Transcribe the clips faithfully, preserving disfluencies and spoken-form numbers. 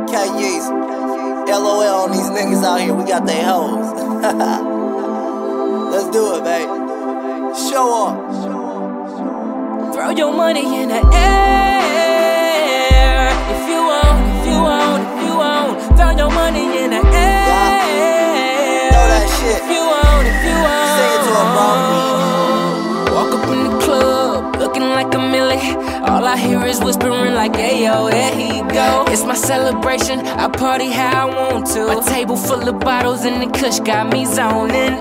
K Yeezy. L O L on these niggas out here, we got they hoes. Let's do it, babe. Show off. Throw your money in the air. If you want, if you want, if you want. Throw your money in the air. Yeah. Throw that shit. If you want, if you want. Say it to him, bro. Walk up in the club, looking like a millie. All I hear is whispering like, hey yo, there he go. It's my celebration, I party how I want to. A table full of bottles and the kush got me zoning.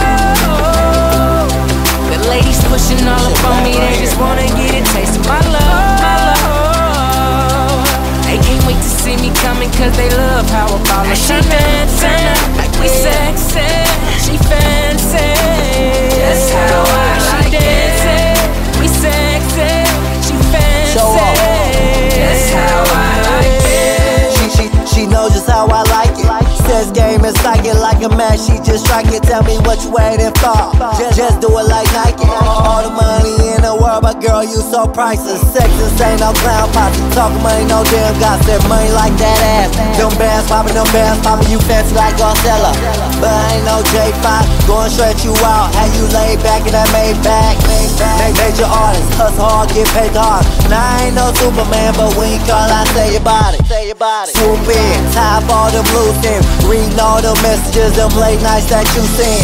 Oh, the ladies pushing all up on me, they just wanna get a taste of my love, my love. They can't wait to see me coming cause they love how I ball. She fancy, like we sexy. She fancy, that's how I like it. We sexy, she fancy, that's how I like it. She, she, she knows just how I like it. Says game is psychic like a match, she just strike it. Tell me what you waiting for, just, just do it like Nike. All the money in the world, but girl, you so priceless. Sexist ain't no clown posse, talking money, no damn gossip. Money like that ass, them bands popping, them bands popping. You fancy like Garcella, but I ain't no J five. Gonna stretch you out, have you laid back in that Maybach. Major artist, hustle hard, get paid hard. Now I ain't no Superman, but when you call, I say your body. Say your body. Swoop in, tie up all them loose ends. Reading all the messages, them late nights that you send.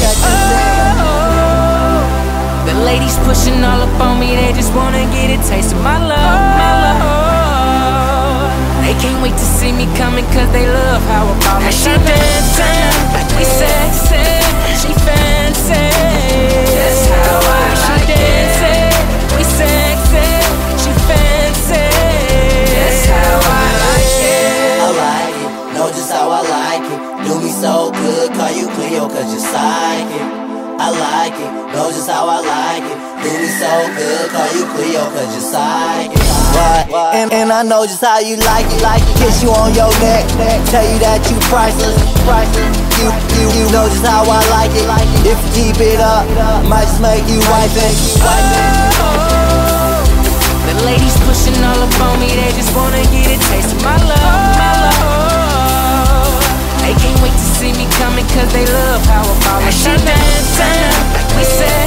Oh, the ladies pushing all up on me, they just wanna get a taste of my love, my love. They can't wait to see me coming cause they love how I ball. She fancy, like we sexy. She fancy, that's how I like it. We sexy, she fancy, that's how I like it. I like it, know just how I like it. Do me so good, call you Cleo cause you're psychic. I like it, know just how I like it. Do me so good, call you Cleo cause you're psychic. What? And, and I know just how you like it, like it. Kiss you on your neck, tell you that you priceless, priceless. You, you, you know just how I like it. If you keep it up, might just make you wife it. Oh, the ladies pushing all up on me, they just wanna get a taste of my love, my love. They can't wait to see me coming cause they love how I ball. She fancy, like we said.